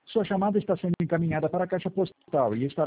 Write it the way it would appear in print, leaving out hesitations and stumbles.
Sua chamada está sendo encaminhada para a caixa postal e está